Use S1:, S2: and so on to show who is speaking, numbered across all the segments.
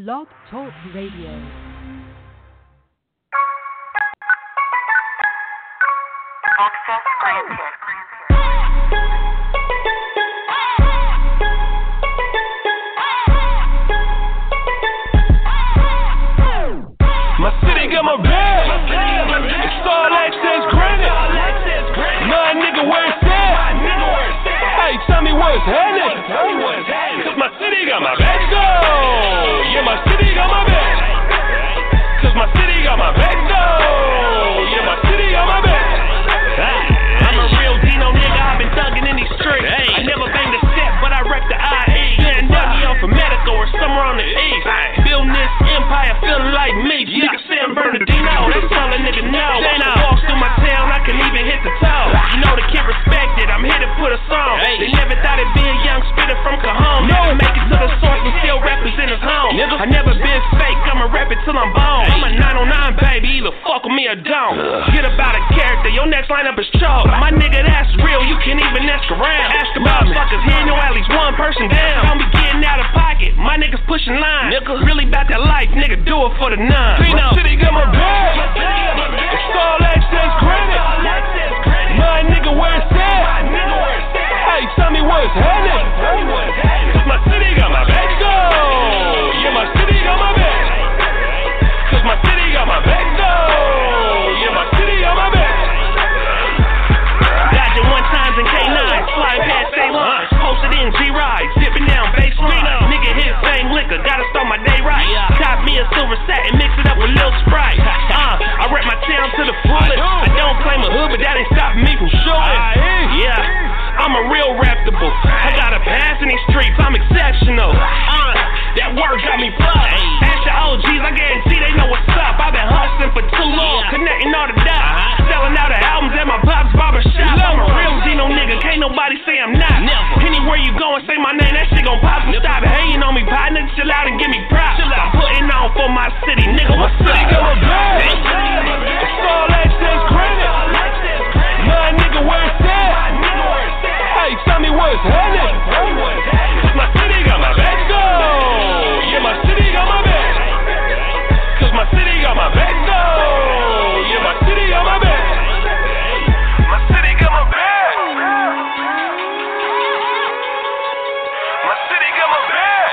S1: Blog Talk Radio.
S2: Access granted.
S3: My city got my bag. It's all access granted. My nigga, where it's at? Hey, tell me where it's headed. Cause my city got my back, though. Yeah, my city got my back. Cause my city got my back, though. Yeah, my city got my back.
S4: I'm a real Dino nigga, I've been thugging in these streets. I never banged a step, but I wrecked the IE. Getting Dougie on for medical or somewhere on the east. Building this empire, feeling like me. Nigga San Bernardino, that's all a nigga know. Walks through my town, I can even hit the toe. You know the kid respected, I'm here to put a song. They never thought it'd be a young spitter from Cajon. Never make it to the source and still represent his home. I never been fake, I'ma rap it till I'm bone. I'm a 909 baby, either fuck with me or don't. Get about a character, your next lineup is choke. My nigga, that's real, you can't even ask around. Ask about motherfuckers, here know at least one person down. Don't be getting out of pocket, my niggas pushing lines. Really about that life, nigga, do it for the nine.
S3: My city got my bag. It's all access granted. My nigga, where it's at? Hey, tell me where it's headed. Cause my city got my back, though. Yeah, my city got my back. Cause my city got my back, though. Yeah, my city got my back.
S4: Dodging one times in K9, flying past state lines. Posted in G-Ride, zipping down baseline. Nigga hit same liquor, gotta start my day right. Cop me a silver satin, mix it up with Lil Sprite. I rep my town to the fullest. I don't claim a hood, but that ain't stopping me from shooting. Yeah, I'm a real reputable. I got a pass in these streets, I'm exceptional. That word got me plugged. Ask your OGs, I guarantee they know what's up. I've been hustling for too long, connecting all the dots. Selling out the albums at my pop's barbershop. I'm a real Dino nigga, can't nobody say I'm not. Anywhere you go and say my name, that shit gon' pop. So stop hating on me, partner, chill out and give me props. I'm putting on for my city, nigga, what's up?
S3: City got my bag. It's all access granted. My nigga, where it's at? Hey, tell me where it's headed. Cause my city got my back, though. Yeah, my city got my back. Cause my city got my back, though. Yeah, my city got my back. My city got my back. My city got my back.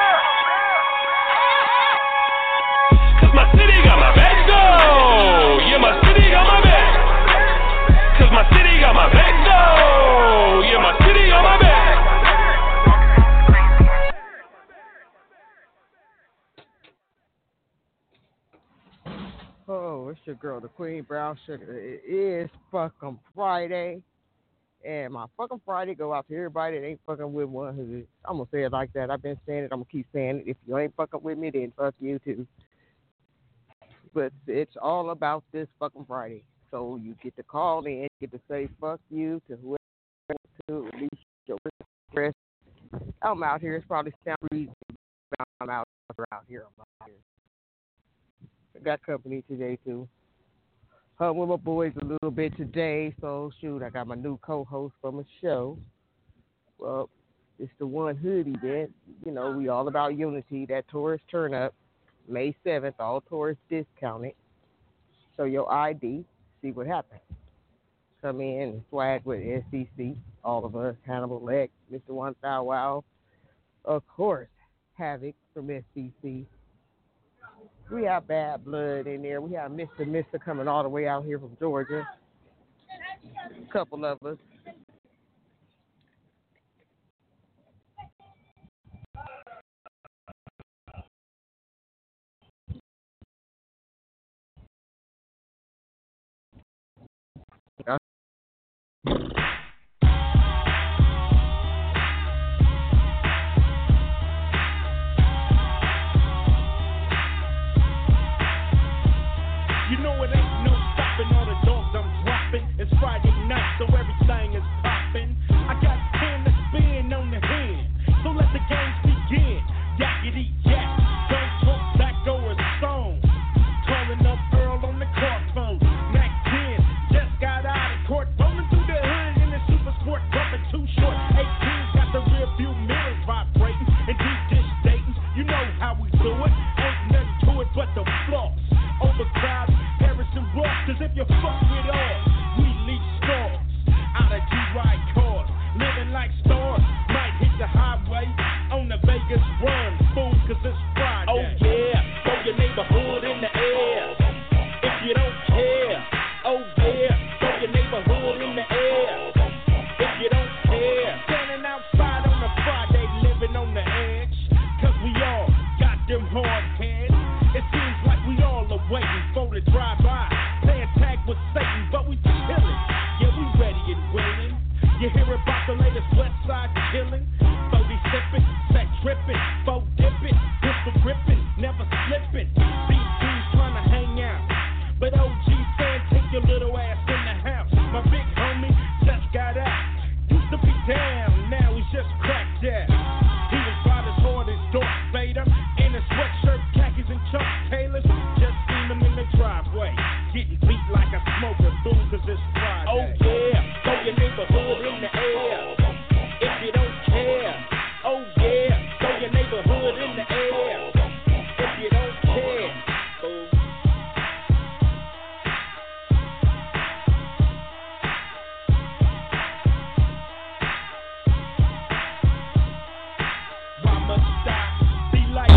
S3: Cause my city got my back, though. Yeah, my city got my back. Cause my city got my back, though. Yeah, my city got my back.
S5: Oh, it's your girl, the Queen Brown Sugar. It is fucking Friday. And my fucking Friday go out to everybody that ain't fucking with one hood. I'm going to say it like that. I've been saying it. I'm going to keep saying it. If you ain't fucking with me, then fuck you too. But it's all about this fucking Friday. So you get to call in, get to say fuck you to whoever you want to, at least your express. I'm out here. It's probably sound reason. I'm out here. I got company today too. Hung with my boys a little bit today, so shoot, I got my new co-host from a show. Well, it's the One Hood event. You know, we all about unity. That tourist turn up, May 7th, all tourists discounted. Show your ID, see what happens. Come in and swag with SCC, all of us, Hannibal Lex, Mr. One Thou Wow, of course, Havoc from SCC. We have Bad Blood in there. We have Mr. coming all the way out here from Georgia. A couple of us.
S6: It's Friday night, so everything is popping. I got 10 to spin on the hand, so let the games begin. Yakety yak, don't talk back or a song. Calling up Earl on the car phone. Mac 10 just got out of court, rolling through the hood in but the floss. Overcrowded, Harrison Ross, cause if you fuck with us, we leave stars. Out of G-Ride cars, living like stars. Might hit the highway on the Vegas run. Fool, cause it's Friday. Oh yeah, throw your neighborhood in the air. If you don't care, oh yeah, throw your neighborhood in the air. If you don't care, standing outside on a Friday, living on the edge. Cause we all got them hard heads. It seems like we all are waiting for the drive-by. Playing tag with Satan, but we chillin'. Yeah, we ready and willing. You hear about the latest West Side killing? So we sippin', sex trippin', faux dippin', pistol grippin', never slippin'. BB's tryna hang out, but OG saying take your little ass in the house. My big homie just got out. Used to be down, now he's just cracked out. He was about as hard as Darth Vader in a sweatshirt, khakis, and Chuck Taylors. Just seen him in the driveway, getting beat like a smoker, fool, cause it's Friday. Oh yeah, throw your neighborhood in the air. If you don't care, oh yeah, throw your neighborhood in the air. If you don't care, fool. Why must I be like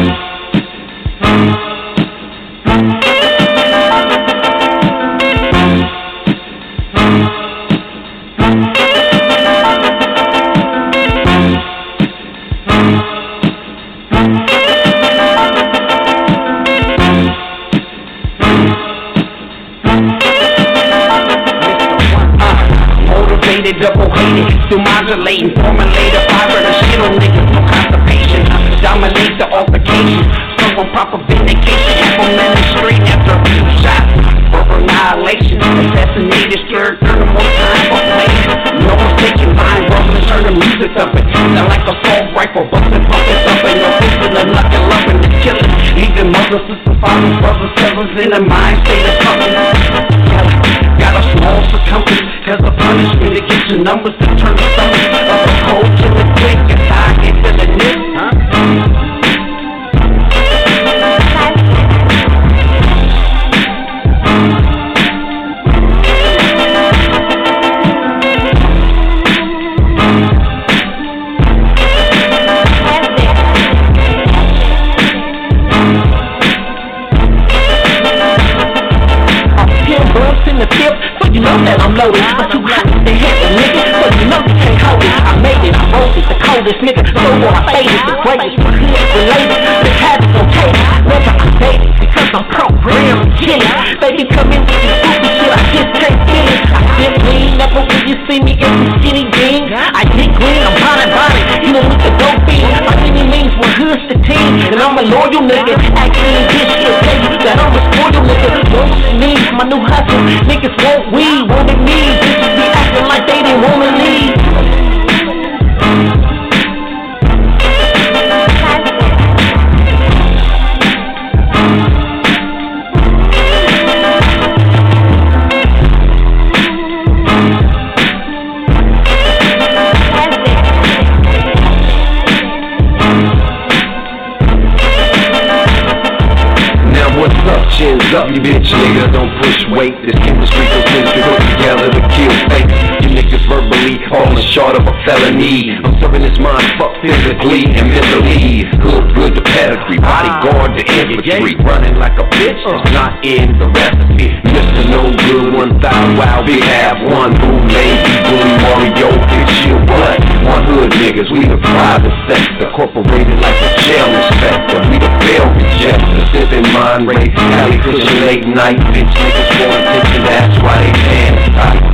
S1: motivated, double-hated, still modulating, formulated, fiber to shit on niggas, no constipation, dominate the altercation, someone proper vindication, have them in the street after a few shots, for annihilation, assassinated, scared, 30 more times, for playing, no mistaken, mind rumbling, turn the music up, it sound like assault rifle, busting, pumping, thumping, no fixing, the knuckle, loving, the killing, leaving mother, sister, father, brothers, cousins, in the mind state of something. Got a small circumference as a punishment to get your numbers to turn the stomach of a cold killer quick and I get feeling this, huh? In the tip, so you know that I'm loaded. I'm too hot to handle, nigga, so you know you can't hold it. I made it, I wrote it, the coldest nigga, so I faded, the greatest, my hood related, the habits on tape, never I faded, because I'm programmed, killing. Baby, come in with this stupid shit, I just can't feel it. I get lean, never will you see me in some skinny jeans. I get green, I'm body, even with the dope beat. By any means, my hood's the team, and I'm a loyal nigga. Actually, this shit tell you that I'm a spoiled nigga. Most needs my new hustle. Niggas want weed, wanted me. Bitches be acting like they didn't wanna leave. Chins up, you bitch nigga, don't push weight. This chemistry goes put together to kill fake. You niggas verbally falling short of a felony. I'm serving this mind fuck physically and mentally. Good to pedigree, bodyguard to infantry. Running like a bitch, it's not in the recipe. Mr. No Good, 1,000 wild, big half one. Boom, lazy, bully, Mario, bitch, you what? One hood niggas, we the private sector. Corporated like a jail inspector. We the bail rejector, sipping mind race. Alley cushion late night, bitch niggas want attention, that's why they dance tight.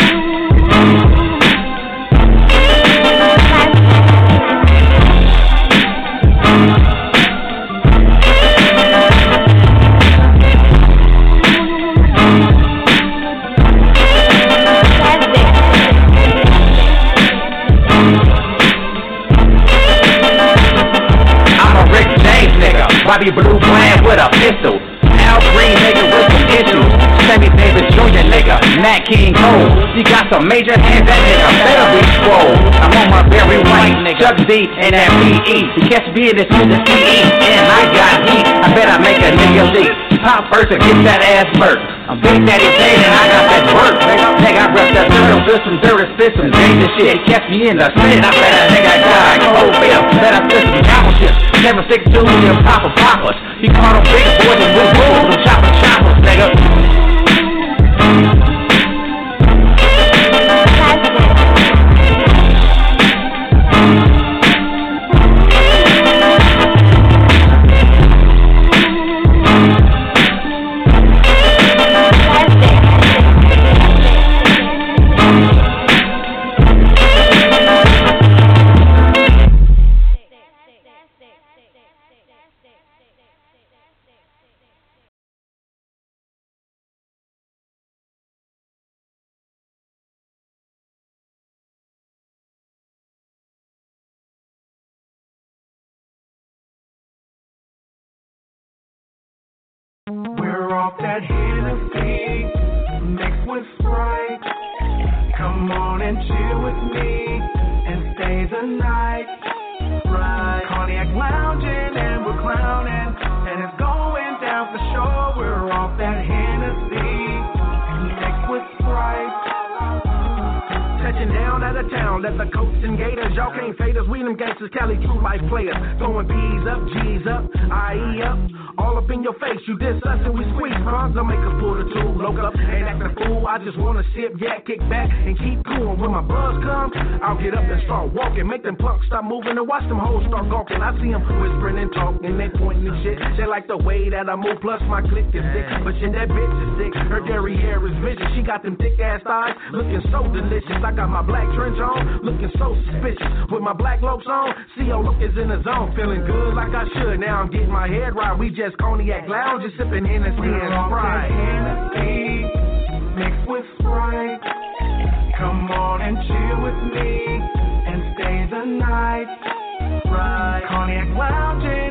S1: Bobby Blue playing with a pistol. Al Green nigga with some issues. Sammy Davis Jr. nigga, Nat King Cole. She got some major hands, that nigga better be swole. I'm on my very white nigga, Chuck D and that PE. To catch business with the CE, and I got heat. I bet I make a nigga
S7: first and get that ass murked. I'm Big Daddy Kane and I got that work, nigga. I rep that turtle, just some dirty spit, some dangerous shit. Catch me in the spit, I bet that nigga died. Cold bill, bet I spit some gobble shit. 762 and Papa Papas. He called them big boys and with bulls, some choppers, nigga.
S8: We're off that Hennessy, mixed with Sprite. Come on and chill with me and stay the night. Right, cognac lounging and we're clowning, and it's going down for sure. We're off that Hennessy, mixed with Sprite. Touching down out of town, let the coats and gators. Y'all can't fade us, we them gangsters, Cali true life players. Throwing B's up, G's up, IE up. All up in your face, you diss us and we squeeze crumbs. Don't make us pull the tool, look up, ain't acting a fool. I just wanna sip, yeah, kick back and keep cool. When my buzz comes, I'll get up and start walking. Make them punks stop moving and watch them hoes start gawking. I see them whispering and talking, they pointing and shit. They like the way that I move, plus my click is thick. But shit, that bitch is thick, her dairy hair is vicious. She got them thick ass thighs, looking so delicious. I got my black trench on, looking so suspicious. With my black lopes on, CO look is in the zone. Feeling good like I should, now I'm getting my head right. We just cognac lounge, sipping Hennessy and Sprite. Hennessy, mixed with Sprite. Come on and chill with me and stay the night. Right, cognac lounging